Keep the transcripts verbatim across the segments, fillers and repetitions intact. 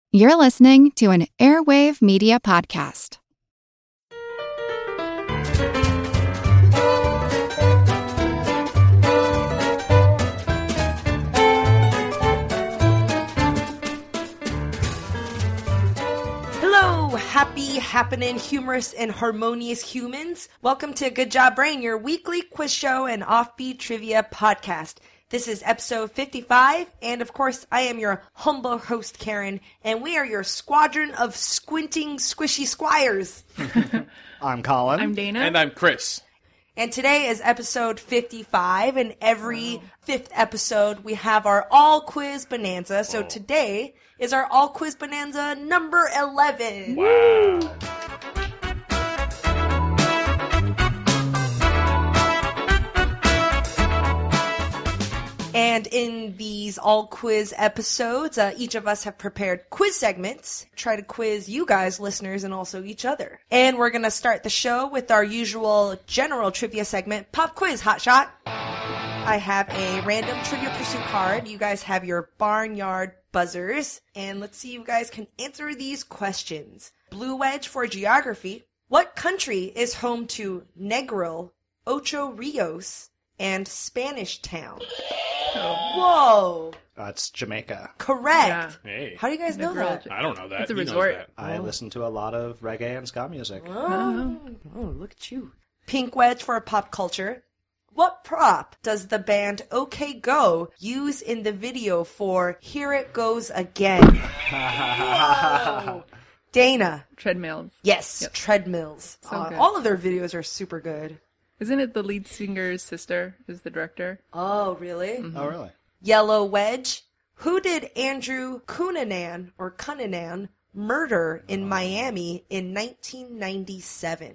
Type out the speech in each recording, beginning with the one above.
You're listening to an Airwave Media Podcast. Hello, happy, happening, humorous, and harmonious humans. Welcome to Good Job Brain, your weekly quiz show and offbeat trivia podcast. This is episode fifty-five, and of course, I am your humble host, Karen, and we are your squadron of squinting, squishy squires. I'm Colin. I'm Dana. And I'm Chris. And today is episode fifty-five, and every wow. fifth episode, we have our All Quiz Bonanza. So Whoa. Today is our All Quiz Bonanza number eleven. Wow. And in these all quiz episodes, uh, each of us have prepared quiz segments, try to quiz you guys, listeners, and also each other. And we're going to start the show with our usual general trivia segment, Pop Quiz Hot Shot. I have a random Trivia Pursuit card. You guys have your barnyard buzzers. And let's see if you guys can answer these questions. Blue Wedge for geography. What country is home to Negril, Ocho Rios, and Spanish Town? Whoa. That's uh, Jamaica. Correct. Yeah. Hey. How do you guys know that? I don't know that. It's a he resort. Knows that. I oh. listen to a lot of reggae and ska music. Oh. oh, look at you. Pink Wedge for pop culture. What prop does the band OK Go use in the video for Here It Goes Again? Whoa. Dana. Treadmills. Yes, yep. treadmills. So uh, good. All of their videos are super good. Isn't it the lead singer's sister is the director? Oh, really? Mm-hmm. Oh, really? Yellow Wedge. Who did Andrew Cunanan, or Cunanan, murder in Miami in nineteen ninety-seven?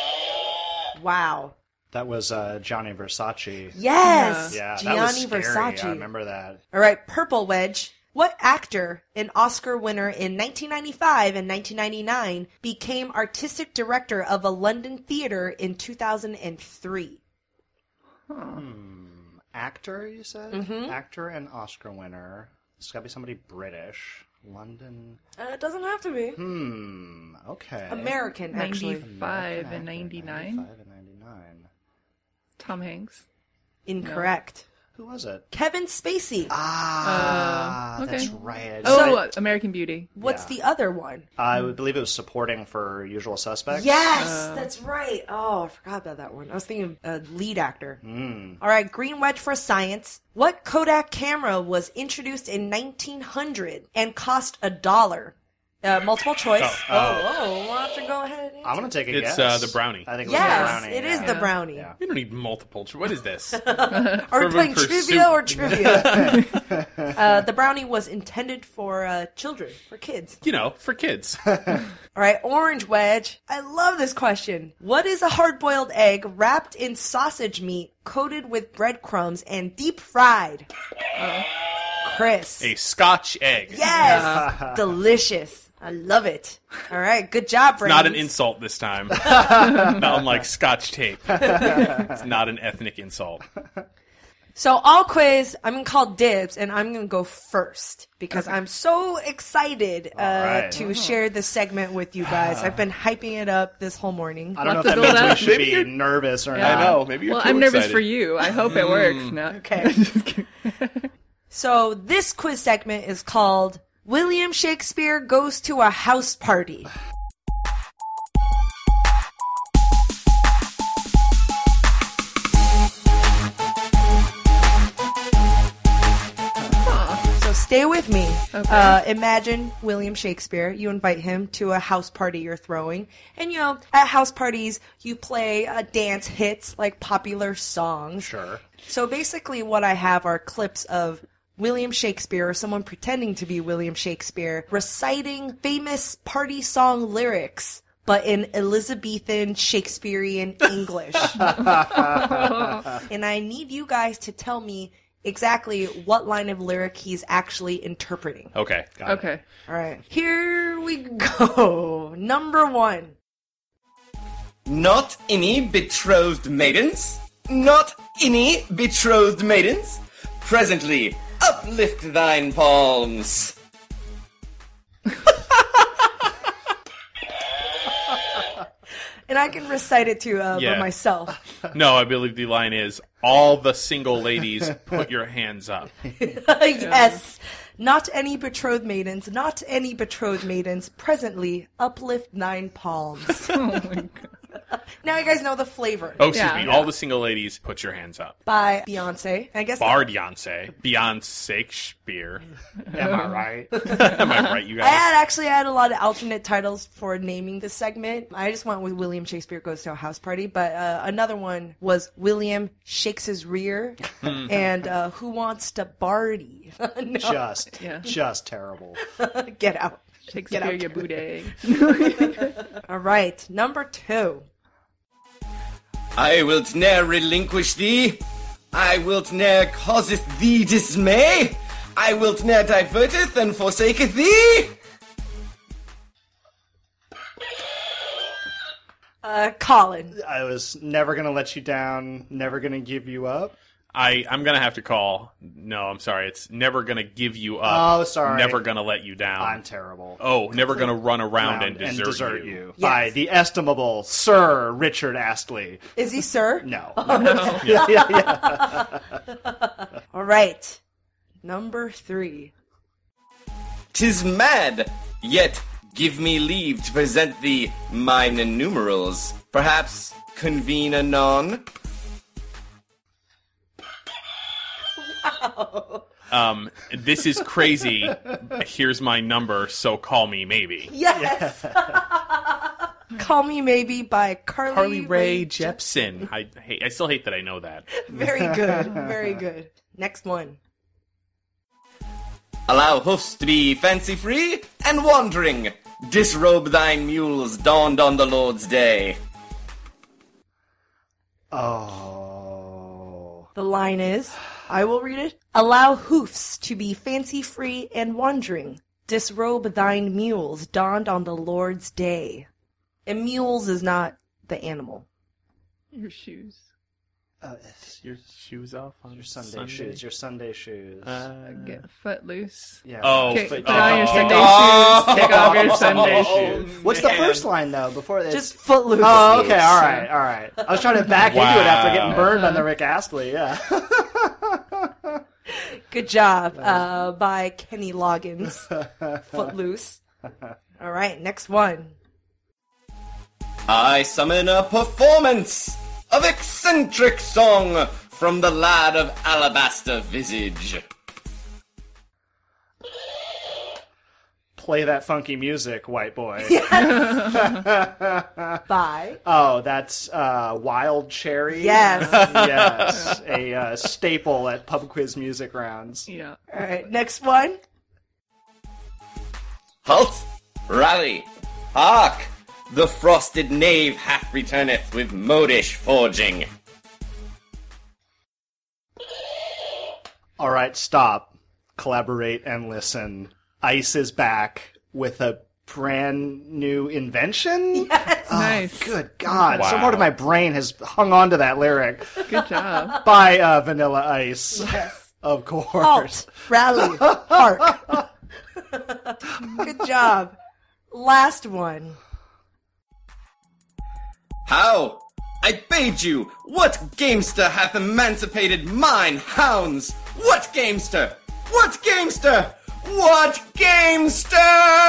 Wow. That was uh, Gianni Versace. Yes! Yeah, Gianni that was scary. Versace. I remember that. All right, Purple Wedge. What actor, an Oscar winner in nineteen ninety-five and nineteen ninety-nine, became artistic director of a London theater in two thousand three? Huh. Hmm. Actor, you said? Mm-hmm. Actor and Oscar winner. It's got to be somebody British. London. Uh, it doesn't have to be. Hmm. Okay. American, actually. ninety-five American and ninety-nine. ninety-five and ninety-nine. Tom Hanks. Incorrect. Who was it? Kevin Spacey. Ah, Uh, okay. that's right. Oh, So- uh, American Beauty. What's Yeah. the other one? I would believe it was supporting for Usual Suspects. Yes, Uh, that's right. Oh, I forgot about that one. I was thinking uh, lead actor. Mm. All right, Green Wedge for science. What Kodak camera was introduced in nineteen hundred and cost a dollar? Uh, multiple choice. Oh. Oh, oh, why don't you go ahead and answer? I'm going to take a It's, guess. uh, the brownie. I think it was Yes, the brownie. it yeah. is the brownie. Yeah. We don't need multiple. Tr- what is this? Are we Urban playing Pursuit. trivia or trivia? uh, the brownie was intended for uh, children, for kids. You know, for kids. All right, Orange Wedge. I love this question. What is a hard-boiled egg wrapped in sausage meat, coated with breadcrumbs, and deep fried? Uh, Chris. A Scotch egg. Yes! Delicious. I love it. All right, good job, Brains. Not an insult this time. Not unlike Scotch tape. It's not an ethnic insult. So, all quiz, I'm going to call dibs, and I'm going to go first, because I'm so excited uh, right. to share this segment with you guys. I've been hyping it up this whole morning. I don't know if Lots that of means we build-up. should Maybe be you're- nervous or Yeah. not. I know. Maybe you're well, too I'm nervous excited. for you. I hope it works. No. Okay. Just kidding. So, this quiz segment is called William Shakespeare Goes to a House Party. So stay with me. Okay. Uh, imagine William Shakespeare. You invite him to a house party you're throwing. And, you know, at house parties, you play uh, dance hits, like popular songs. Sure. So basically what I have are clips of William Shakespeare, or someone pretending to be William Shakespeare, reciting famous party song lyrics, but in Elizabethan Shakespearean English. And I need you guys to tell me exactly what line of lyric he's actually interpreting. Okay. Got it. Okay. All right. Here we go. Number one. Not any betrothed maidens, not any betrothed maidens, presently uplift thine palms. And I can recite it to uh, Yeah. by myself. No, I believe the line is, all the single ladies, put your hands up. Yes. Not any betrothed maidens, not any betrothed maidens, presently uplift nine palms. Oh my god. Now you guys know the flavor. Oh, excuse Yeah. me. All the single ladies, put your hands up. By Beyonce. I guess Bar Beyonce. Beyonce Shakespeare. Am I right? Am I right, you I guys? had actually I had a lot of alternate titles for naming this segment. I just went with William Shakespeare Goes to a House Party, but uh, another one was William Shakes His Rear and uh, Who Wants to Barty? No, Just, Yeah. just terrible. get out. Shakespeare, out. your booty. All right, number two. I wilt ne'er relinquish thee. I wilt ne'er causeth thee dismay. I wilt ne'er diverteth and forsaketh thee. Uh, Colin. I was never gonna let you down, never gonna give you up. I, I'm going to have to call. No, I'm sorry. It's never going to give you up. Oh, sorry. Never going to let you down. I'm terrible. Oh, never going to run around Round and desert, you. Yes. by the estimable Sir Richard Astley. Is he sir? No. Yeah. yeah, yeah. All right. Number three. 'Tis mad, yet give me leave to present thee mine numerals. Perhaps convene anon. Um, this is crazy. Here's my number, so call me maybe. Yes. Call Me Maybe by Carly, Carly Rae Jepsen. I hate, I still hate that I know that. Very good. Very good. Next one. Allow hoofs to be fancy-free and wandering. Disrobe thine mules dawned on the Lord's day. Oh. The line is, I will read it. Allow hoofs to be fancy-free and wandering. Disrobe thine mules dawned on the Lord's day. And mules is not the animal. Your shoes. Uh, it's your, Shoes off on your Sunday, shoes. Your Sunday shoes. Uh, Get foot loose. yeah. oh, Kick, but- put on your oh. Sunday Oh. shoes. Kick off your Oh. Sunday Oh. shoes. What's the first line though? Before this. Just footloose. Oh, okay, all right, all right. I was trying to back into it after Wow. getting burned on the Rick Astley. Yeah. Good job. Uh, by Kenny Loggins. Footloose. All right, next one. I summon a performance of eccentric song from the lad of alabaster visage. Play that funky music, white boy. By. Oh, that's uh, Wild Cherry. Yes. Yes, a uh, staple at pub quiz music rounds. Yeah. All right, next one. Halt! Rally! Hark! The frosted knave hath returneth with modish forging. All right, stop, collaborate, and listen. Ice is back with a brand new invention. Yes. Oh, Nice. good God, some Wow. part of my brain has hung on to that lyric Good job. by uh, Vanilla Ice. Yes. Of course. Halt. Rally. Hark. Good job. Last one. How? I bade you! What gamester hath emancipated mine hounds? What gamester? What gamester? What gamester?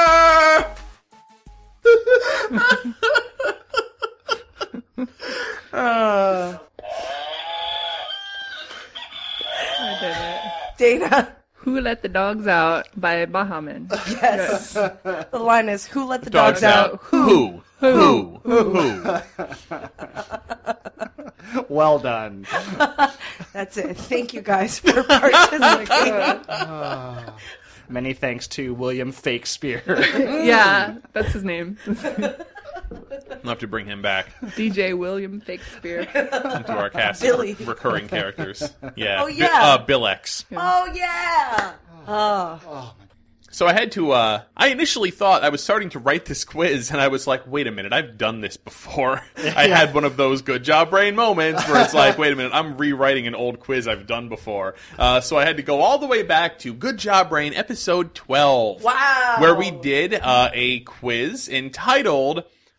Uh, I did it. Dana. Who Let the Dogs Out by Bahaman. Yes. The line is, who let the Dogs dogs, out? out. Who? Who? Who? well done. That's it. Thank you guys for participating. Many thanks to William Fakespeare. Yeah, that's his name. I'll have to bring him back D J William Shakespeare. into our cast Billy. of recurring characters. Yeah. Oh, Bi- yeah. uh, Bill X. Oh, yeah. Oh. So I had to, uh, I initially thought I was starting to write this quiz, and I was like, wait a minute, I've done this before. I had one of those good job brain moments where it's like, wait a minute, I'm rewriting an old quiz I've done before. Uh, so I had to go all the way back to Good Job Brain episode twelve. Wow. Where we did uh, a quiz entitled,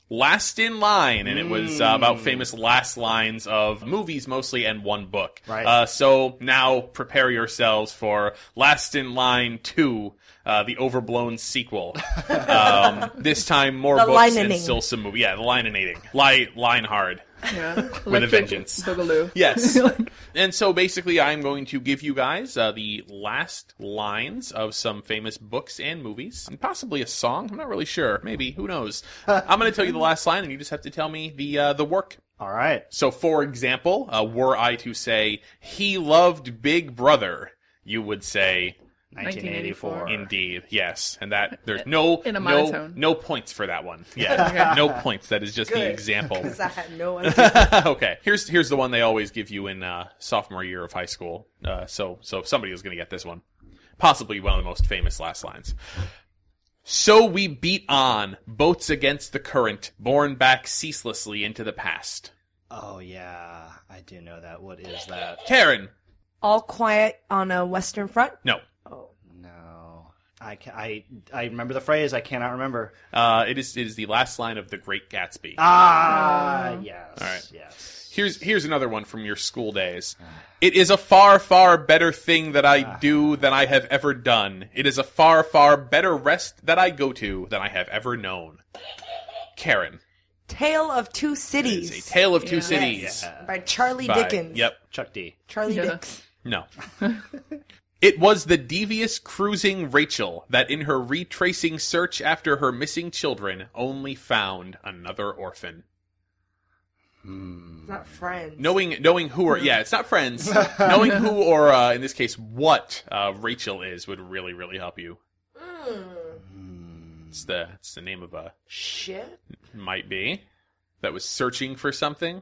Last in Line, and it was uh, about famous last lines of movies mostly and one book. Right. Uh, so now prepare yourselves for Last in Line two, uh, the overblown sequel. Um, this time more The books and linening. still some movie. Yeah, the lineating. Line, line hard. Yeah. With a Electric vengeance. Boogaloo. Yes. And so basically I'm going to give you guys uh, the last lines of some famous books and movies. And possibly a song. I'm not really sure. Maybe. Who knows? I'm going to tell you the last line and you just have to tell me the uh, the work. All right. So for example, uh, were I to say, he loved Big Brother, you would say... nineteen eighty-four. Indeed, yes. And that, there's no... In a no, monotone. no points for that one. Yeah, no points. That is just the Good. example. Because I had no idea. Okay, here's here's the one they always give you in uh, sophomore year of high school. Uh, so so somebody is going to get this one. Possibly one of the most famous last lines. So we beat on, boats against the current, borne back ceaselessly into the past. Oh, yeah. I do know that. What is that? Karen. All Quiet on a Western Front? No. Oh. No. I, ca- I, I remember the phrase. I cannot remember. Uh, it is it is the last line of The Great Gatsby. Ah, yes. All right. Yes. Here's here's another one from your school days. It is a far, far better thing that I do than I have ever done. It is a far, far better rest that I go to than I have ever known. Karen. Tale of Two It Cities. is a Tale of Two Yeah. Cities. By Charlie By- Dickens. Yep. Chuck D. Charlie Yeah. Dicks. No. It was the devious cruising Rachel that in her retracing search after her missing children only found another orphan. Not Friends. Knowing knowing who or yeah, it's not Friends. Knowing who or uh, in this case what uh, Rachel is would really really help you. It's the it's the name of a Shit. might be that was searching for something.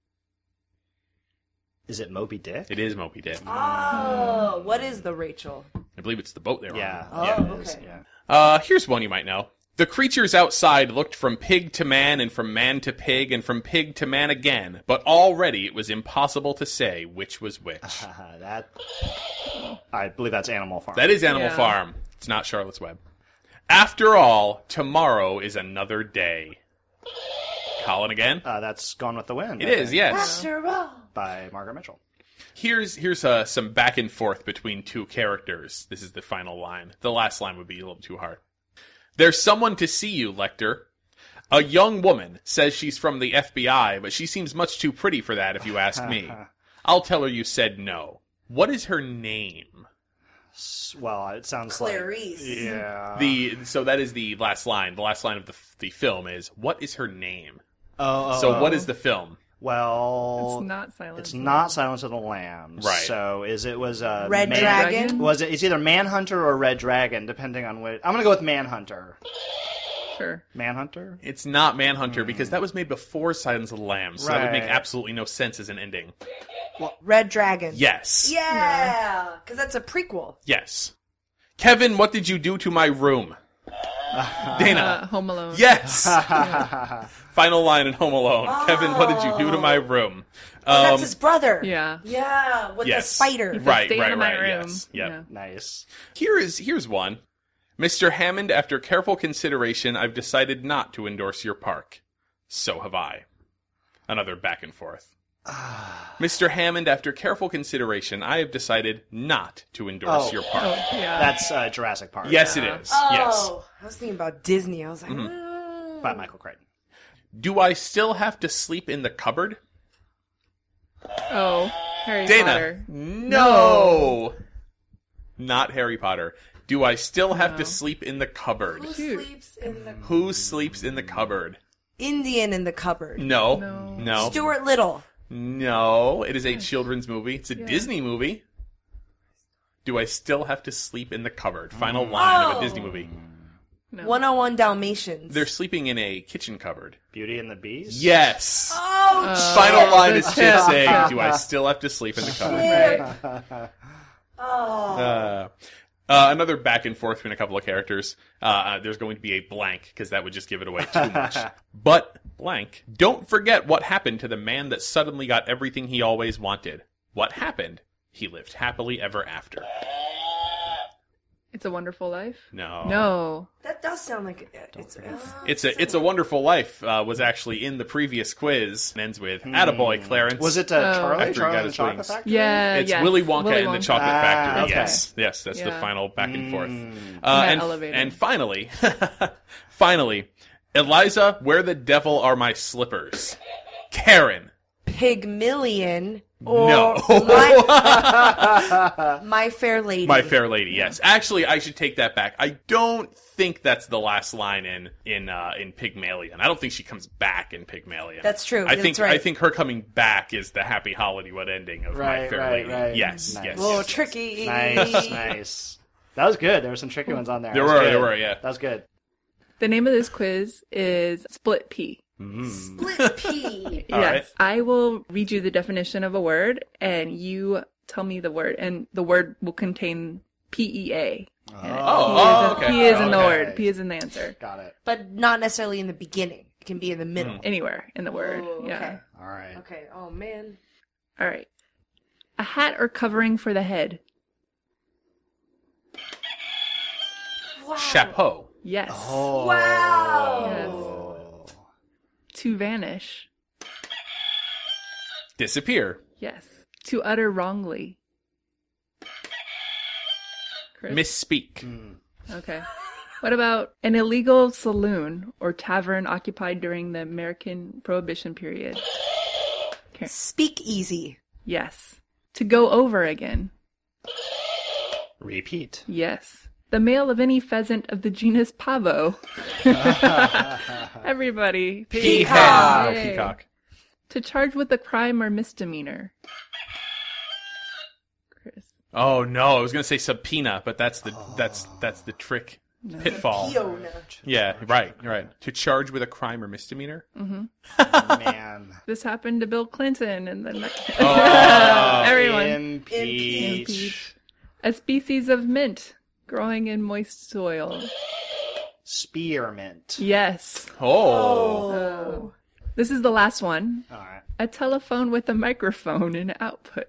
Is it Moby Dick? It is Moby Dick. Oh, what is the Rachel? I believe it's the boat they were Yeah. on. yeah, Oh, it is, okay. yeah. Uh, here's one you might know. The creatures outside looked from pig to man and from man to pig and from pig to man again, but already it was impossible to say which was which. Uh, that. I believe that's Animal Farm. That is Animal Yeah. Farm. It's not Charlotte's Web. After all, tomorrow is another day. Colin again? Uh, that's Gone with the Wind. It I is, think, yes. After all. By Margaret Mitchell. Here's here's uh, some back and forth between two characters. This is the final line. The last line would be a little too hard. There's someone to see you, Lecter. A young woman says she's from the F B I, but she seems much too pretty for that if you ask me. I'll tell her you said no. What is her name? S- Well, it sounds Clarice. like... Yeah. The So that is the last line. The last line of the, the film is, what is her name? Oh, oh, So oh. what is the film? Well... It's not Silence. It's not Silence of the Lambs. Right. So is it was uh, Red Man- Dragon? Was it? It's either Manhunter or Red Dragon, depending on which. I'm gonna go with Manhunter. Sure. Manhunter. It's not Manhunter because that was made before Silence of the Lambs, so that would make Right. absolutely no sense as an ending. Red Dragon. Yes. Yeah. Because that's a prequel. Yes. Kevin, what did you do to my room? Dana. Uh, Home Alone. Yes. Final line in Home Alone. Kevin, what did you do to my room? Oh, Um, that's his brother. Yeah. Yeah, with yes. the spider. Right, Stay right, in my right. room. Yes. Yep. Yeah. Nice. Here is here's one. Mister Hammond, after careful consideration, I've decided not to endorse your park. So have I. Another back and forth. Mister Hammond, after careful consideration, I have decided not to endorse Oh. your park. Oh, yeah. That's uh, Jurassic Park. Yes, it is. Oh, Yes. I was thinking about Disney. I was like, Mm-hmm. mm. By Michael Crichton. Do I still have to sleep in the cupboard? Oh, Harry Dana. Potter. No. Not Harry Potter. Do I still have to No. sleep in the cupboard? Who Cute. sleeps in the Who sleeps in the cupboard? Indian in the cupboard? No. No. No. Stuart Little. No. It is a children's movie. It's a Disney movie. Do I still have to sleep in the cupboard? Final line of Oh. a Disney movie. No. one oh one Dalmatians. They're sleeping in a kitchen cupboard. Beauty and the Beast. Yes. Oh, Final line is Good just shit. saying, do I still have to sleep in the cupboard? Right. oh. Uh, uh, another back and forth between a couple of characters. Uh, uh, there's going to be a blank, because that would just give it away too much. But, blank, don't forget what happened to the man that suddenly got everything he always wanted. What happened? He lived happily ever after. It's a Wonderful Life? No. No. That does sound like it. It's, uh, It's a It's a Wonderful Life uh, was actually in the previous quiz and ends with Attaboy, Clarence. Was it uh, Oh. Charlie? After he Charlie got and the his Chocolate wings. Factory? Yeah, It's yes. Willy Wonka Willy and the Wonka. Chocolate Ah, Factory. okay. Yes, yes, that's the Yeah. final back and forth. Mm. Uh, that and, elevator. and finally, finally, Eliza, where the devil are my slippers? Karen. Pygmalion or No. my, My Fair Lady. My Fair Lady, yes. Actually, I should take that back. I don't think that's the last line in in uh, in Pygmalion. I don't think she comes back in Pygmalion. That's true. I That's think right. I think her coming back is the happy Hollywood ending of My Right, Fair right, Lady. right. Yes, Nice. yes, Oh, yes. tricky. Nice, nice. That was good. There were some tricky ones on there. There That was were, good. there were, yeah. That was good. The name of this quiz is Split Pea. Split pea. All yes. right. I will read you the definition of a word, and you tell me the word, and the word will contain P E A. Oh, P oh, is, okay. P is in the Okay. word. P is in the answer. Got it. But not necessarily in the beginning. It can be in the middle. Anywhere in the word. Oh, Yeah. okay. All right. Okay. Oh, man. All right. A hat or covering for the head. Wow. Chapeau. Yes. Oh. Wow. To vanish. Disappear. Yes. To utter wrongly. Chris? Misspeak. Okay. What about an illegal saloon or tavern occupied during the American Prohibition period? Okay. Speak easy. Yes. To go over again. Repeat. Yes. The male of any pheasant of the genus Pavo. Everybody. Peacock. Yay. Peacock. To charge with a crime or misdemeanor. Chris. Oh no, I was gonna say subpoena, but that's the that's that's the trick pitfall. Fiona. Yeah, right, right. To charge with a crime or misdemeanor. Man. This happened to Bill Clinton and then Oh. everyone. Impeach. Impeach. A species of mint growing in moist soil. Spearmint. Yes. Oh. Oh. This is the last one. All right. A telephone with a microphone and output.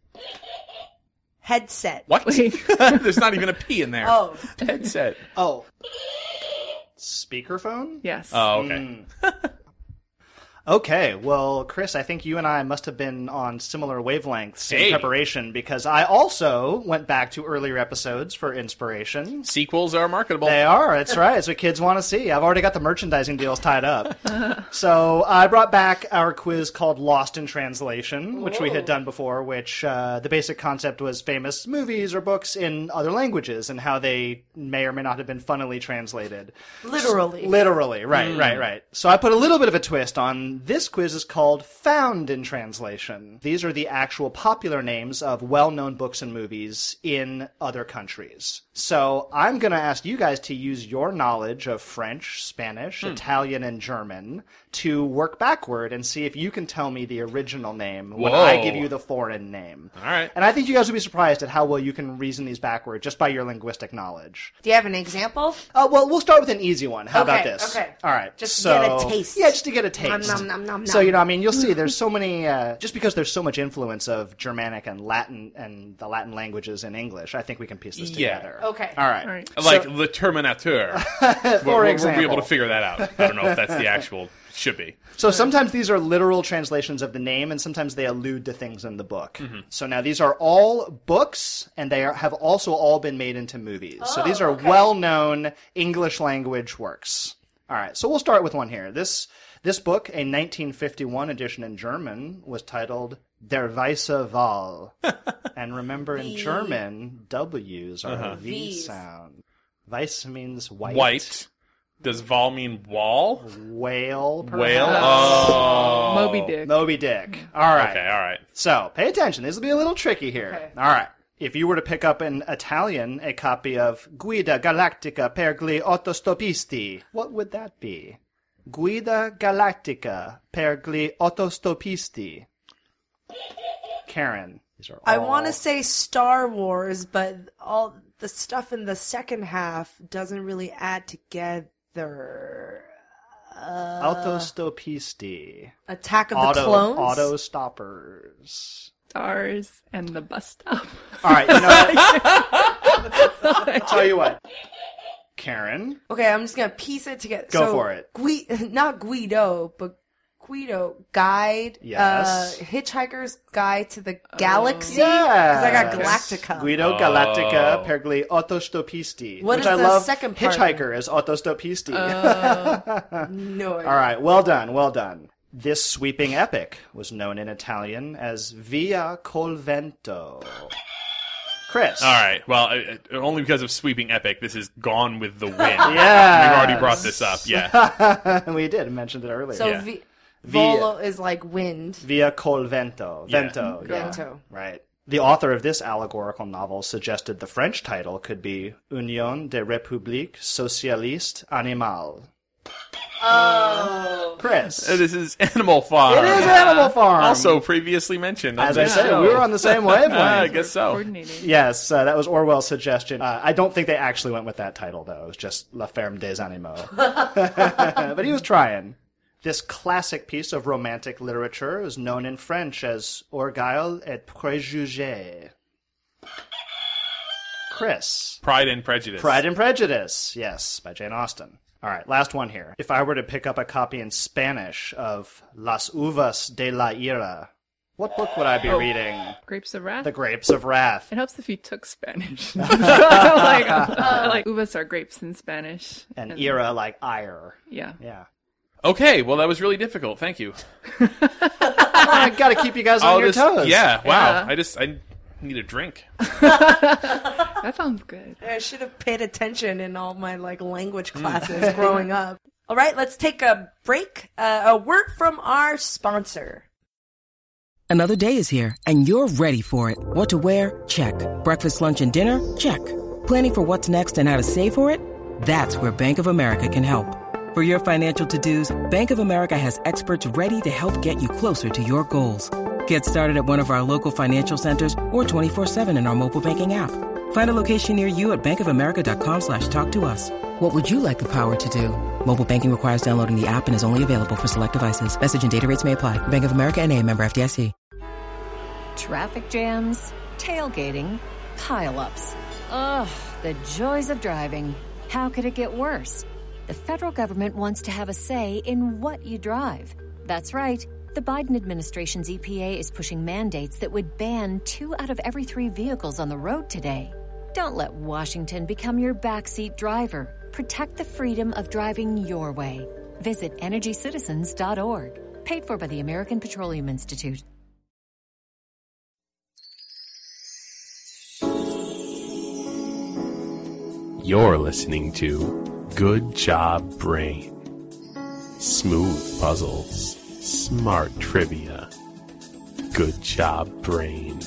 Headset. What? Wait. There's not even a P in there. Oh. Headset. Oh. Speakerphone? Yes. Oh, okay. Okay, well, Chris, I think you and I must have been on similar wavelengths Hey. in preparation because I also went back to earlier episodes for inspiration. Sequels are marketable. They are, that's right. It's what kids want to see. I've already got the merchandising deals tied up. So I brought back our quiz called Lost in Translation, which we had done before, which uh, the basic concept was famous movies or books in other languages and how they may or may not have been funnily translated. Literally. Literally, right, right, right. So I put a little bit of a twist on this quiz is called Found in Translation. These are the actual popular names of well-known books and movies in other countries. So I'm going to ask you guys to use your knowledge of French, Spanish, Italian, and German to work backward and see if you can tell me the original name when Whoa. I give you the foreign name. All right. And I think you guys will be surprised at how well you can reason these backward just by your linguistic knowledge. Do you have an example? Uh, well, we'll start with an easy one. How about Okay, this? okay. All right. Just to so, get a taste. Yeah, just to get a taste. Nom, nom, nom, nom, So, nom. you know, I mean, you'll see there's so many, uh, just because there's so much influence of Germanic and Latin and the Latin languages in English, I think we can piece this Yeah. together. Okay. All right. All right. Like So- the Terminator. For we'll, we'll example. be able to figure that out. I don't know if that's the actual. Should be. So sometimes these are literal translations of the name, and sometimes they allude to things in the book. Mm-hmm. So now these are all books, and they are, have also all been made into movies. so these are okay. well-known English language works. All right, so we'll start with one here. This this book, a nineteen fifty-one edition in German, was titled Der Weiße Wal. And remember, in German, W's are a V V's. sound. Weiss means white. White. Does Vol mean wall? Whale, perhaps? Whale? Oh. Moby Dick. Moby Dick. All right. Okay, all right. So, pay attention. This will be a little tricky here. Okay. All right. If you were to pick up in Italian a copy of Guida Galactica per gli autostopisti, what would that be? Guida Galactica per gli autostopisti. Karen. These are all... I want to say Star Wars, but all the stuff in the second half doesn't really add together. Autostopisti. Attack of the Auto, Clones? auto stoppers. Stars and the bus stop. All right, you know, Tell you what. Karen? Okay, I'm just gonna piece it together. Go so, for it. Gui- not Guido, but Guido, Guide, Yes. uh, Hitchhiker's Guide to the Galaxy. Yes. Because I got Galactica. Guido Galactica per gli autostopisti. What which is I the love. second part? Hitchhiker is autostopisti. No idea. All right, well done, well done. This sweeping epic was known in Italian as Via col Vento. Chris. All right. Well, I, I- only because of sweeping epic, this is Gone with the Wind. Yeah. We've already brought this up. Yeah. We did, mentioned it earlier. So Yeah. v- Volo is like wind. Via col Vento. Yeah. Vento. Yeah. Vento. Right. The author of this allegorical novel suggested the French title could be Union des Républiques Socialistes Animales. Oh. Chris. Uh, This is Animal Farm. It is Animal Farm. Also previously mentioned. on As I this said, show. we were on the same wavelength. Ah, I guess so. Coordinating. Yes, uh, that was Orwell's suggestion. Uh, I don't think they actually went with that title, though. It was just La Ferme des Animaux. But he was trying. This classic piece of romantic literature is known in French as Orgueil et Préjugés. Chris. Pride and Prejudice. Pride and Prejudice, yes, by Jane Austen. All right, last one here. If I were to pick up a copy in Spanish of Las Uvas de la Ira, what book would I be Oh. reading? Grapes of Wrath. The Grapes of Wrath. It helps if you took Spanish. like, uh, like uvas are grapes in Spanish. And Ira like ire. Yeah. Yeah. Okay, well, that was really difficult. Thank you. I gotta keep you guys on I'll your just- toes. Yeah, wow. Yeah. I just, I need a drink. That sounds good. I should have paid attention in all my like language classes growing up. All right, let's take a break. Uh, a word from our sponsor. Another day is here, and you're ready for it. What to wear? Check. Breakfast, lunch, and dinner? Check. Planning for what's next and how to save for it? That's where Bank of America can help. For your financial to-dos, Bank of America has experts ready to help get you closer to your goals. Get started at one of our local financial centers or twenty-four seven in our mobile banking app. Find a location near you at bankofamerica.com slash talk to us. What would you like the power to do? Mobile banking requires downloading the app and is only available for select devices. Message and data rates may apply. Bank of America N A, member F D I C. Traffic jams, tailgating, pile-ups. Ugh, the joys of driving. How could it get worse? The federal government wants to have a say in what you drive. That's right. The Biden administration's E P A is pushing mandates that would ban two out of every three vehicles on the road today. Don't let Washington become your backseat driver. Protect the freedom of driving your way. Visit energy citizens dot org. Paid for by the American Petroleum Institute. You're listening to Good Job Brain. Smooth puzzles, smart trivia. Good Job Brain.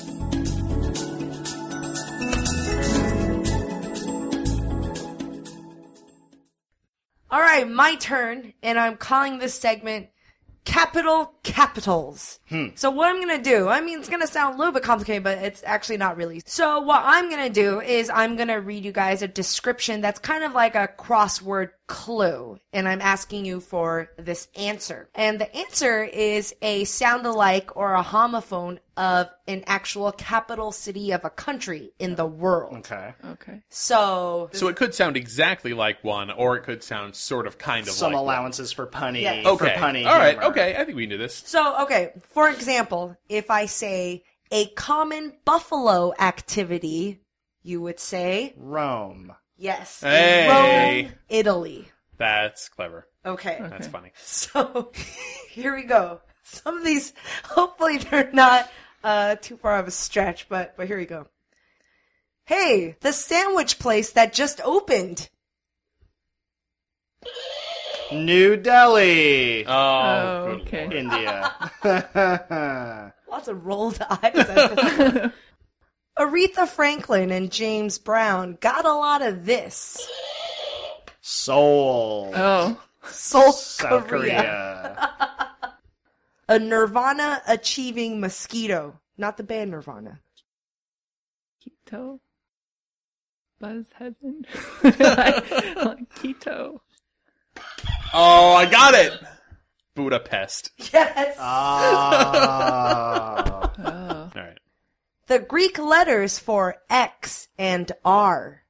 All right, my turn, and I'm calling this segment Capital Capitals. So what I'm going to do, I mean, it's going to sound a little bit complicated, but it's actually not really. So what I'm going to do is I'm going to read you guys a description that's kind of like a crossword clue, and I'm asking you for this answer. And the answer is a sound-alike or a homophone of an actual capital city of a country in the world. Okay. Okay. So, So it could sound exactly like one, or it could sound sort of kind of Some like allowances for punny. Yes. one. For Okay. punny All right. humor. Okay. I think we can do this. so, okay, for example, if I say a common buffalo activity, you would say, Rome. yes, Hey. Rome, Italy. That's clever. Okay. That's funny. So, here we go. Some of these, hopefully they're not uh, too far of a stretch, but, but here we go. Hey, the sandwich place that just opened. New Delhi. Oh, Oh, good okay. lord. India. Lots of rolled eyes. at this. Aretha Franklin and James Brown got a lot of this. Seoul. Oh. South South Korea. Korea. A Nirvana achieving mosquito. Not the band Nirvana. Keto. Buzz Heaven. like, like keto. Oh, I got it. Budapest. Yes. Ah. Oh. All right. the Greek letters for X and R.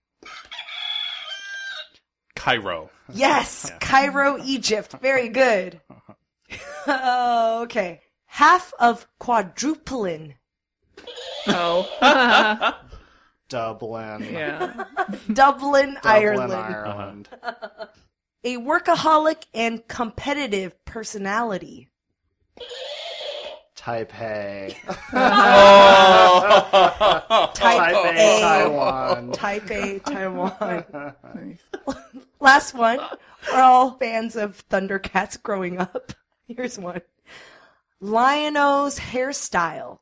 Cairo. Yes, Cairo, Egypt. Very good. Oh, okay. Half of quadruplin. Oh. Dublin. Yeah. Dublin, Dublin, Ireland. Ireland. A workaholic and competitive personality. Taipei. Type Taipei, A. Taiwan. Taipei, Taiwan. Last one. We're all fans of Thundercats growing up. Here's one. Lion-O's hairstyle.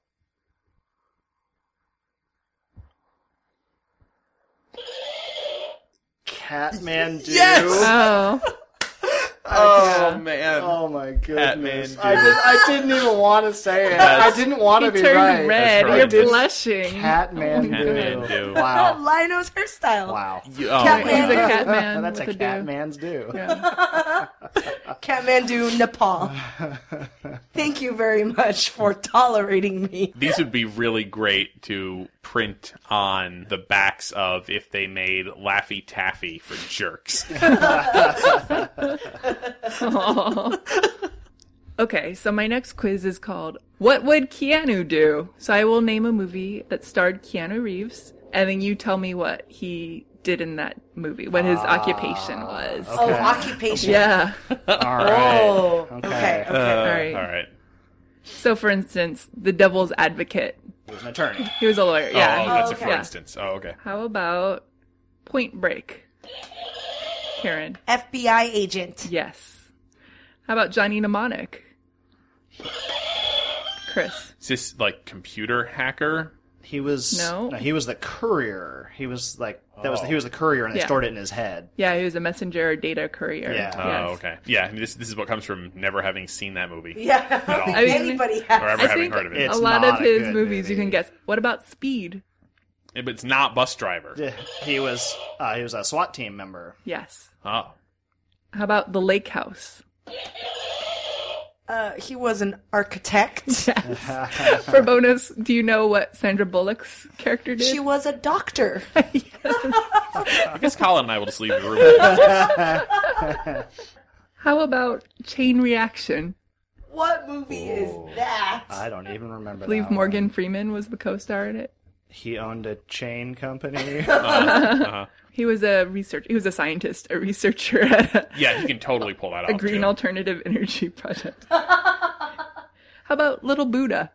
Catmandu. Yes! Oh. Oh, man. Oh my goodness! Catmandu. I, did, I didn't even want to say it. That's- I didn't want to You be turned right. red. That's right. You're I did. blushing. Catmandu. Catmandu. Wow. Lion-O's hairstyle. Wow. You- oh, Catman. He's a man. cat man. That's with a do. Catman's do. Yeah. Kathmandu, Nepal. Thank you very much for tolerating me. These would be really great to print on the backs of if they made Laffy Taffy for jerks. Okay, so my next quiz is called What Would Keanu Do? So I will name a movie that starred Keanu Reeves, and then you tell me what he did in that movie, what his occupation was. Oh, occupation. Yeah. All right. Oh, Okay. okay. okay. Uh, All right. All right. So, for instance, The Devil's Advocate. He was an attorney. He was a lawyer. Oh, Yeah. oh, that's a okay. for Yeah. instance. Oh, okay. How about Point Break? Karen. F B I agent. Yes. How about Johnny Mnemonic? Chris. Is this like computer hacker? He was No. He was the courier. He was like that was Oh. he was the courier, and they Yeah. stored it in his head. Yeah, he was a messenger or data courier. Yeah. Oh, Yes. okay. Yeah, I mean, this this is what comes from never having seen that movie. Yeah. I don't I think mean- anybody Or has. ever I having think heard of it. It's a lot not of a his good movies you movie. can guess. What about Speed? Yeah, but it's not Bus Driver. Yeah, He was uh, he was a SWAT team member. Yes. Oh. How about The Lake House? Uh, he was an architect. Yes. For bonus, do you know what Sandra Bullock's character did? She was a doctor. I guess Colin and I will just leave the room. How about Chain Reaction? What movie is that? I don't even remember. I believe that one. Morgan Freeman was the co-star in it. He owned a chain company. Uh-huh. He was a research. He was a scientist, a researcher at a, Yeah, he can totally pull that off. a green too. alternative energy project. How about Little Buddha?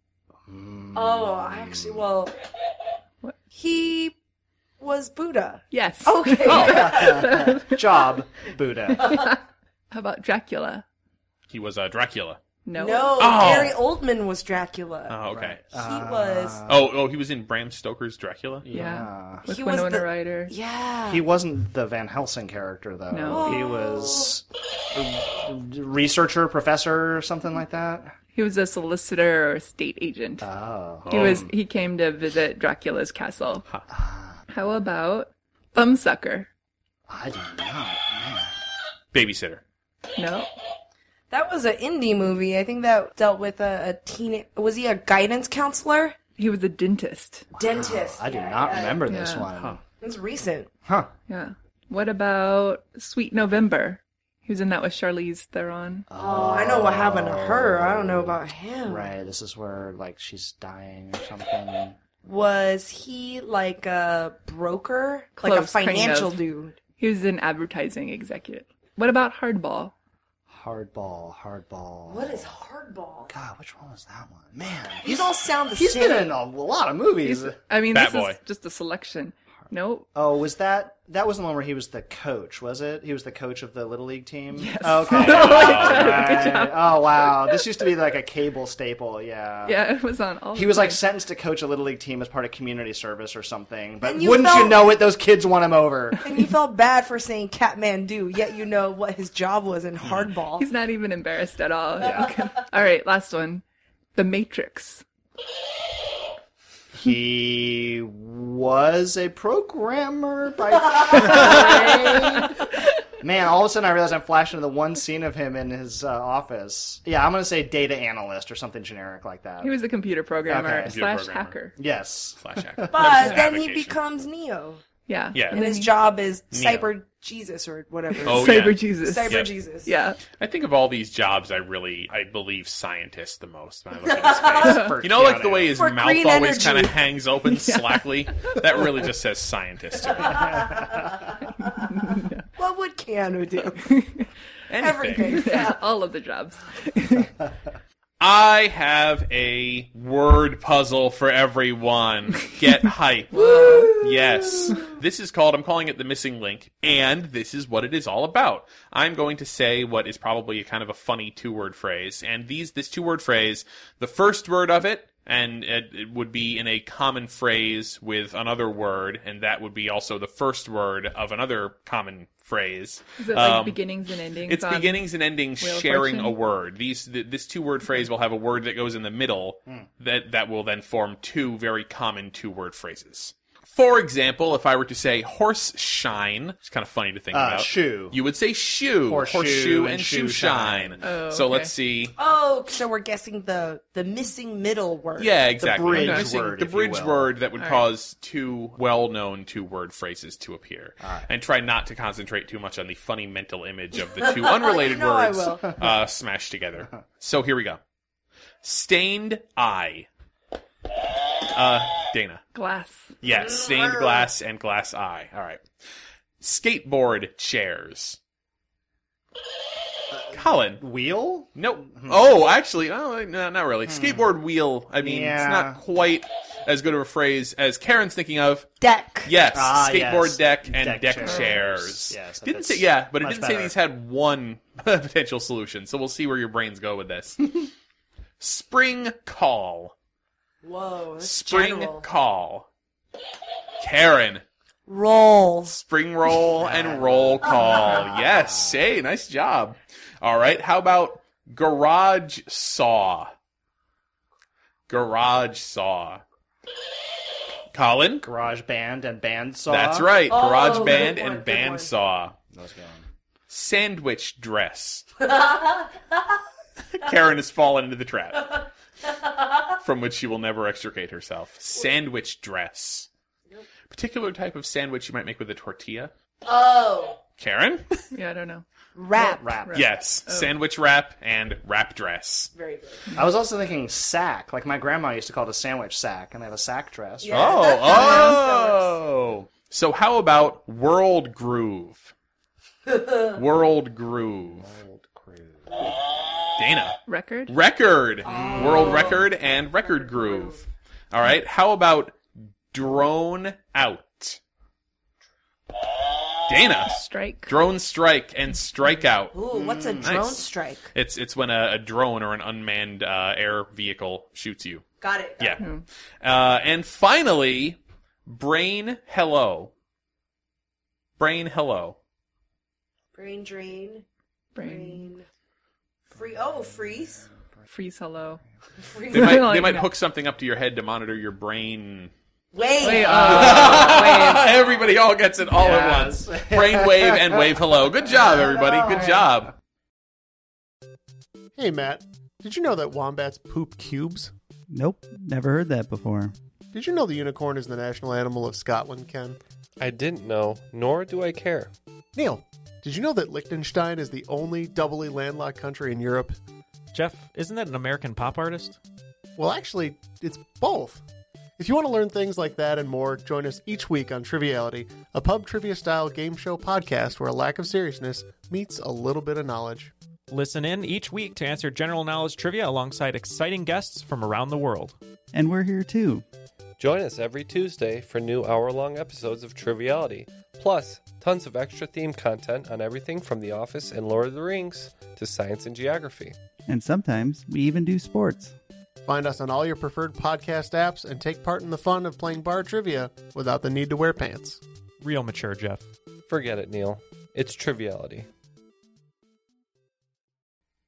Oh, actually, well, What? he was Buddha. Yes. Okay. Job Buddha. How about Dracula? He was uh, Dracula. No. No, Oh. Gary Oldman was Dracula. Oh, okay. he was. Oh, oh, he was in Bram Stoker's Dracula. Yeah. With He was Winona the- Ryder. Yeah. He wasn't the Van Helsing character though. No. He was a researcher, professor, or something like that. He was a solicitor or a state agent. Oh. He was. He came to visit Dracula's castle. How about Thumbsucker? I do not, man. Babysitter. No. That was an indie movie. I think that dealt with a, a teen. Was he a guidance counselor? He was a dentist. Dentist. I do not remember this Yeah. one. It's recent. Huh. Yeah. What about Sweet November? He was in that with Charlize Theron. Oh, I know what happened to her. I don't know about him. Right. This is where like she's dying or something. Was he like a broker? Like a Close, kind financial of. dude? He was an advertising executive. What about Hardball? Hardball, hardball. What is hardball? God, which one was that one? Man, These all sound the he's same. been in a lot of movies. He's- I mean, Bat this Boy. is just a selection. Nope. Oh, was that that was the one where he was the coach? Was it? He was the coach of the little league team. Yes. Okay. Oh, All good right. job. Oh wow, this used to be like a cable staple. Yeah. Yeah, it was on all. He the was like time. sentenced to coach a little league team as part of community service or something. But And you wouldn't you felt- know it? Those kids won him over. And you felt bad for saying Catmandu, yet you know what his job was in hardball. He's not even embarrassed at all. All right, last one. The Matrix. He was a programmer by trade. Man, all of a sudden I realize I'm flashing into the one scene of him in his uh, office. Yeah, I'm going to say data analyst or something generic like that. He was a computer programmer Okay. slash Computer programmer. hacker. Yes. Slash hacker. But then he becomes Neo. Yeah. Yeah. And his job is Neo. Cyber Jesus or whatever. Oh, Cyber yeah. Jesus. Cyber Yep. Jesus. Yeah. I think of all these jobs, I really, I believe scientist the most when I look at his face. For You know, like the Keanu. way his For mouth green always energy. kind of hangs open slackly? That really just says scientist to me. What would Keanu do? Anything. Everything. Yeah. All of the jobs. I have a word puzzle for everyone. Get hype. Yes. This is called, I'm calling it The Missing Link, and this is what it is all about. I'm going to say what is probably a kind of a funny two-word phrase, and these this two-word phrase, the first word of it, and it, it would be in a common phrase with another word, and that would be also the first word of another common phrase. Is it like Um, beginnings and endings? It's on beginnings and endings Wheel of sharing Fortune? a word. These th- this two word phrase will have a word that goes in the middle that that will then form two very common two word phrases. For example, if I were to say horse shine, it's kind of funny to think Uh, about. shoe. You would say shoe, Horseshoe and, and shoe shoe shine. shine. Oh, So okay. let's see. Oh, so we're guessing the the missing middle word. Yeah, exactly. bridge I'm guessing word, the if you bridge will. word that would All right. cause two well-known two-word phrases to appear, right. and try not to concentrate too much on the funny mental image of the two unrelated You know I words will. uh, smashed together. So here we go. Stained eye. Uh, Dana. glass. Yes, stained glass and glass eye. All right. Skateboard chairs. Colin. Wheel? Nope. Oh, actually, oh, no, not really. Skateboard wheel. I mean, it's Yeah. not quite as good of a phrase as Karen's thinking of. Deck. Yes, Ah, skateboard yes. deck and deck, Deck chairs. chairs. Yes, didn't that's say yeah, but it much didn't say better. these had one potential solution. So we'll see where your brains go with this. Spring call. Whoa, that's Spring general. call. Karen. Roll. Spring roll and roll call. Yes. Hey, nice job. All right. How about garage saw? Garage saw. Colin? Garage band and bandsaw. That's right. Oh, Garage good band one, and good band one. saw. That's good one. Sandwich dress. Karen has fallen into the trap from which she will never extricate herself. Sandwich dress. Particular type of sandwich you might make with a tortilla. Oh. Karen? Yeah, I don't know. Wrap. Wrap. Yes. Sandwich wrap and wrap dress. Very good. I was also thinking sack. Like my grandma used to call it a sandwich sack, and they have a sack dress. Yeah. Oh, Yes, that- oh. So how about world groove? World groove. Dana. Record? Record. World record and record groove. All right. How about drone out? Dana. Strike. Drone strike and strike out. Ooh, what's a drone nice. strike? It's it's when a, a drone or an unmanned uh, air vehicle shoots you. Got it. Yeah. Uh, and finally, brain hello. Brain hello. Brain drain. Brain. Brain. Free. Oh, freeze. Freeze hello. Freeze. They might they Like might that. hook something up to your head to monitor your brain. Wait. Wait, uh, wait. Everybody all gets it all at Yes. once. Brain wave and wave hello. Good job, everybody. Good job. Hey, Matt. Did you know that wombats poop cubes? Nope, never heard that before. Did you know the unicorn is the national animal of Scotland, Ken? I didn't know, nor do I care. Neil, did you know that Liechtenstein is the only doubly landlocked country in Europe? Jeff, isn't that an American pop artist? Well, actually, it's both. If you want to learn things like that and more, join us each week on Triviality, a pub trivia-style game show podcast where a lack of seriousness meets a little bit of knowledge. Listen in each week to answer general knowledge trivia alongside exciting guests from around the world. And we're here too. Join us every Tuesday for new hour-long episodes of Triviality, plus tons of extra theme content on everything from The Office and Lord of the Rings to science and geography. And sometimes we even do sports. Find us on all your preferred podcast apps and take part in the fun of playing bar trivia without the need to wear pants. Real mature, Jeff. Forget it, Neil. It's Triviality.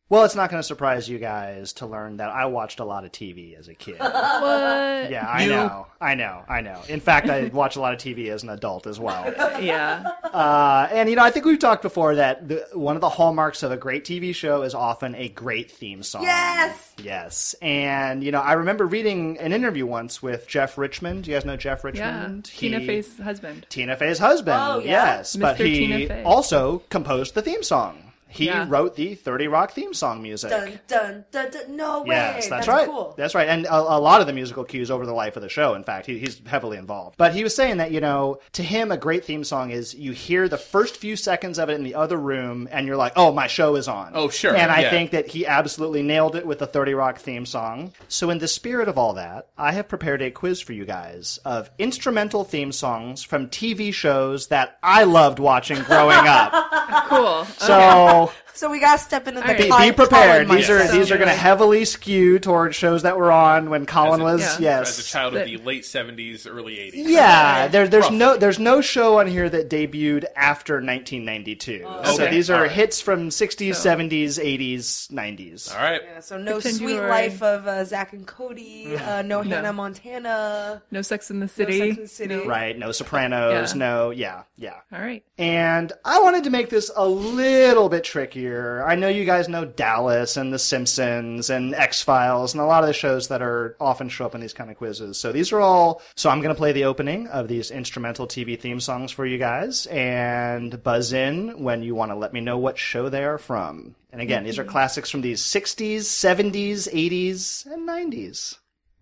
Well, it's not going to surprise you guys to learn that I watched a lot of T V as a kid. What? Yeah, I You? know. I know. I know. In fact, I watched a lot of T V as an adult as well. Yeah. Uh, and, you know, I think we've talked before that the, one of the hallmarks of a great T V show is often a great theme song. Yes! Yes. And, you know, I remember reading an interview once with Jeff Richmond. You guys know Jeff Yeah. Richmond? Tina He- Fey's husband. Tina Fey's husband. Oh, yeah? Yes. But Mister he Tina Fey. also composed the theme song. He Yeah. wrote the thirty Rock theme song music. Dun, dun, dun, dun. No way. Yes, that's, right. Cool. That's right. And a, a lot of the musical cues over the life of the show, in fact, he, he's heavily involved. But he was saying that, you know, to him, a great theme song is you hear the first few seconds of it in the other room and you're like, oh, my show is on. Oh, sure. And I Yeah. think that he absolutely nailed it with the thirty Rock theme song. So in the spirit of all that, I have prepared a quiz for you guys of instrumental theme songs from T V shows that I loved watching growing up. Cool. So... So we gotta step into the Alright. Be, Colin- be prepared. Colin These are mindset. these are going to Yeah. heavily skew towards shows that were on when Colin was Yeah. As a yes. child of But- the late seventies, early eighties. Yeah, there, there's Rough. no there's no show on here that debuted after nineteen ninety-two. So Okay. these are All right. hits from sixties, So- seventies, eighties, nineties. All right. Yeah, so no Pretend you Sweet were- Life of uh, Zach and Cody, uh, no, No. Hannah Montana. No Sex in the No City. Sex and the City. Right, no Sopranos, Yeah. no, yeah, yeah. All right. And I wanted to make this a little bit trickier. I know you guys know Dallas and The Simpsons and X-Files and a lot of the shows that are often show up in these kind of quizzes. So these are all... So I'm going to play the opening of these instrumental T V theme songs for you guys and buzz in when you want to let me know what show they are from. And again, these are classics from these sixties, seventies, eighties, and nineties.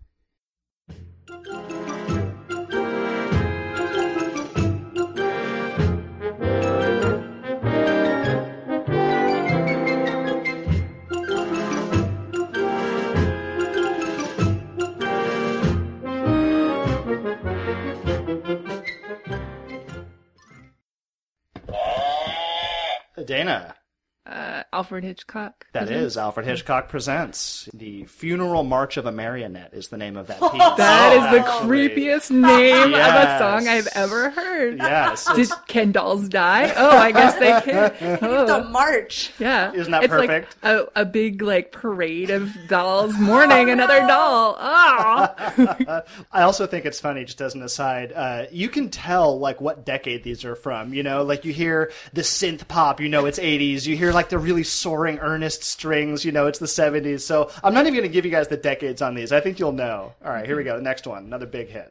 Dana. Uh, Alfred Hitchcock. That presents. is Alfred Hitchcock Presents. The Funeral March of a Marionette is the name of that piece. That is the Actually. creepiest name Yes. of a song I've ever heard. Yes. Did can dolls die? Oh, I guess they can. The Oh. March. Yeah. Isn't that it's perfect? like a, a big like parade of dolls mourning another doll. Ah. I also think it's funny, just as an aside, uh, you can tell like what decade these are from. You know, like you hear the synth pop, you know it's eighties. You hear like the really soaring, earnest strings, you know it's the seventies. So I'm not even going to give you guys the decades on these. I think you'll know. All right, here we go. Next one, another big hit.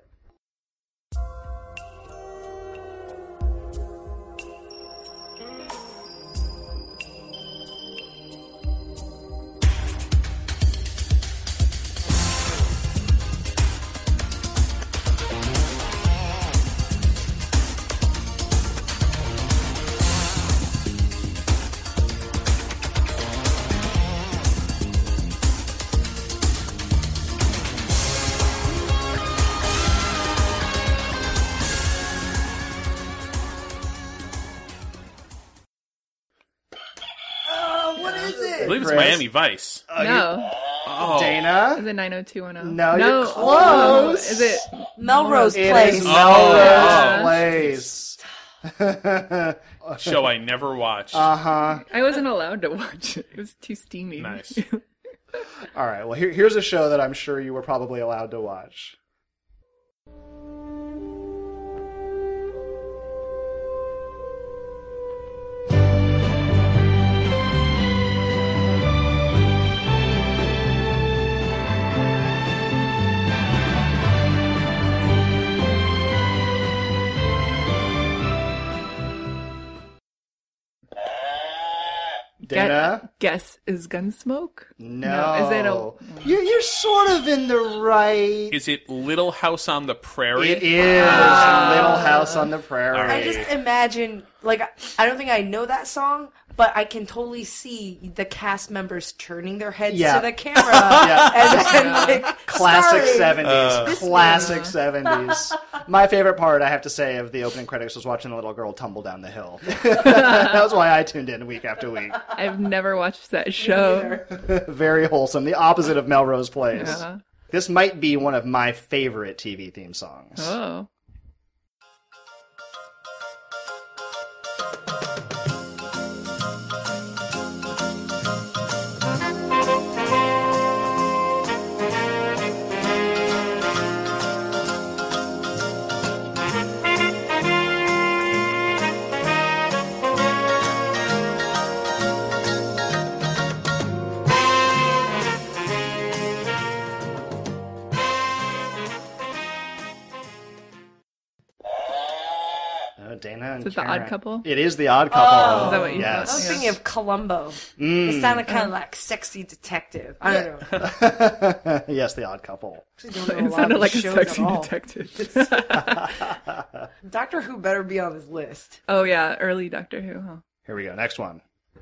Oh, what is I it? believe it's Chris? Miami Vice. No. Oh. Dana? Is it nine oh two one oh? No, no. you're close. Oh, is it Melrose It Place. is Oh. Melrose Place. Show I never watched. Uh-huh. I wasn't allowed to watch it. It was too steamy. Nice. All right, well, here, here's a show that I'm sure you were probably allowed to watch. Dana? Guess is Gunsmoke? No. Is it a? You're, you're sort of in the right... Is it Little House on the Prairie? It is Little House on the Prairie. All I just imagine, like, I don't think I know that song, but I can totally see the cast members turning their heads Yeah. to the camera. Yeah. And then, like, Classic starring seventies. this Classic one. seventies. My favorite part, I have to say, of the opening credits was watching the little girl tumble down the hill. That was why I tuned in week after week. I've never watched that show. Very wholesome. The opposite of Melrose Place. Yeah. This might be one of my favorite T V theme songs. Oh. Is it the Karen. Odd Couple? It is The Odd Couple. Oh. Is that what you yes. I was thinking of Columbo. Mm. It sounded kind of like sexy detective. I don't know. Yes, The Odd Couple. I don't know a It lot sounded of like a shows sexy at all. detective. Doctor Who better be on his list. Oh yeah, early Doctor Who. Huh? Here we go. Next one.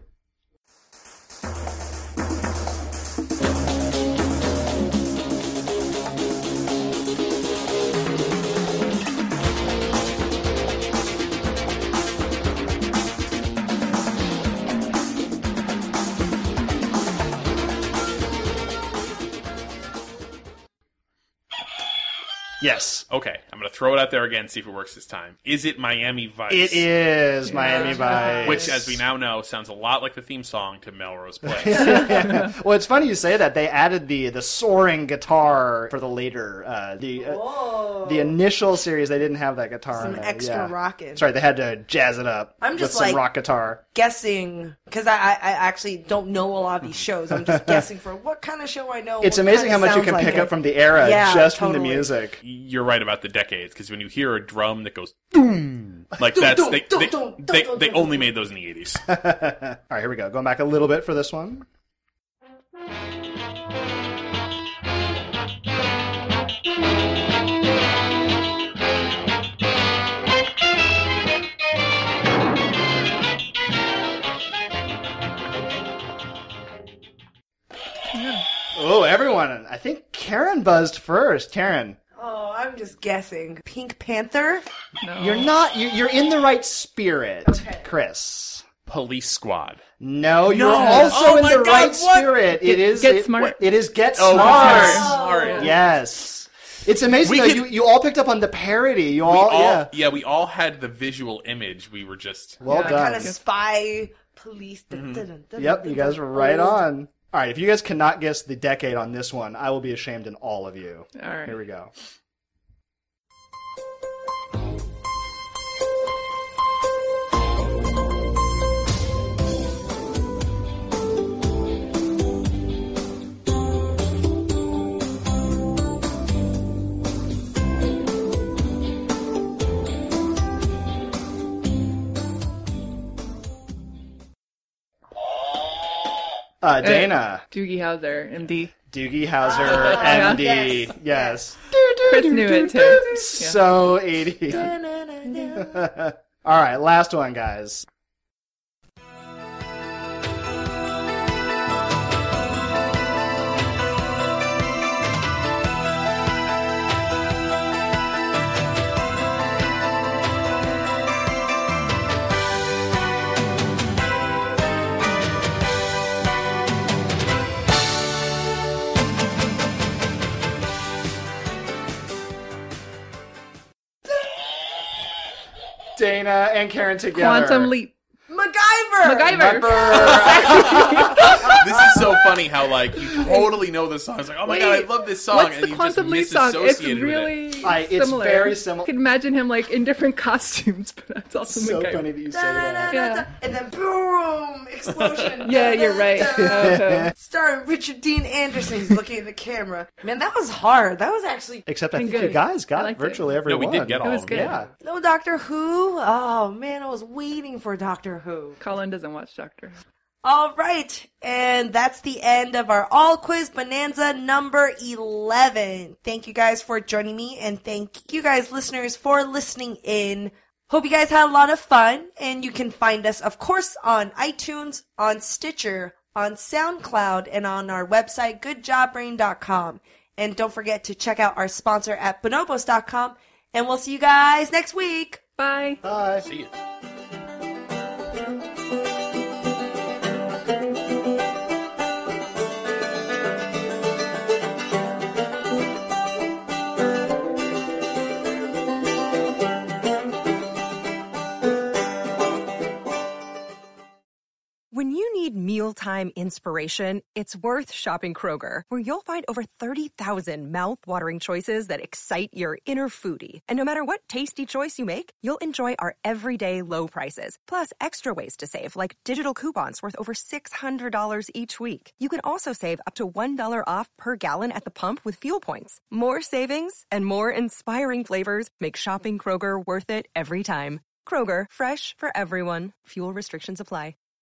Yes. Okay, I'm going to throw it out there again, see if it works this time. Is it Miami Vice? It is Miami Vice. Which, as we now know, sounds a lot like the theme song to Melrose Place. Well, it's funny you say that. They added the the soaring guitar for the later, uh, the uh, the initial series. They didn't have that guitar. Some in there. extra yeah. rocking. Sorry, they had to jazz it up I'm just with some like- rock guitar. Guessing, because I, I, I actually don't know a lot of these shows. I'm just guessing for what kind of show I know. It's what amazing kind how of much you sounds can like pick it. up from the era Yeah, just from totally. the music. You're right about the decades, because when you hear a drum that goes boom, like that's dum, they dum, they, dum, they, dum, they dum, only dum. made those in the eighties. All right, here we go. Going back a little bit for this one. Oh, everyone. I think Karen buzzed first. Karen. Oh, I'm just guessing. Pink Panther? No. You're not, you- you're in the right spirit, Chris. Police Squad. No, you're No. also Oh in my the God, right what? spirit. It is Get it- Smart. It is Get Oh, Smart. Get Smart. Yes. It's amazing We though. could- You, you all picked up on the parody. You We all, all, yeah. yeah, we all had the visual image. We were just Well Kind done. of spy, police. dun, dun, dun, dun, Yep, dun, you guys dun, were right old. on. All right, if you guys cannot guess the decade on this one, I will be ashamed in all of you. All right. Here we go. Uh, Dana. Doogie Howser, M D. Doogie Howser, M D. Yes, Yes. Chris knew it too. Yeah. So eighty. All right, last one, guys. Dana and Karen together. Quantum Leap. MacGyver! MacGyver. This is so funny how like you totally know the song. It's like, oh my god, I Wait, love this song, What's and the you Quantum Leap just song? It's misassociated really with it. I- it's similar. very similar. I can imagine him like in different costumes, but that's also So MacGyver. funny that you say that. Yeah. And then boom! Explosion. Yeah, you're right. Okay. Starring Richard Dean Anderson. He's looking at the camera. Man, that was hard. That was actually... Except I Been think you good. guys I got liked virtually it. every No, we one. did get all It was of them. good. Yeah. No Doctor Who? Oh, man, I was waiting for Doctor Who. Colin doesn't watch Doctor Who. All right, and that's the end of our All Quiz Bonanza number eleven. Thank you guys for joining me, and thank you guys, listeners, for listening in. Hope you guys had a lot of fun, and you can find us, of course, on iTunes, on Stitcher, on SoundCloud, and on our website, good job brain dot com. And don't forget to check out our sponsor at bonobos dot com, and we'll see you guys next week. Bye. Bye. See you. When you need mealtime inspiration, it's worth shopping Kroger, where you'll find over thirty thousand mouth-watering choices that excite your inner foodie. And no matter what tasty choice you make, you'll enjoy our everyday low prices, plus extra ways to save, like digital coupons worth over six hundred dollars each week. You can also save up to one dollar off per gallon at the pump with fuel points. More savings and more inspiring flavors make shopping Kroger worth it every time. Kroger, fresh for everyone. Fuel restrictions apply.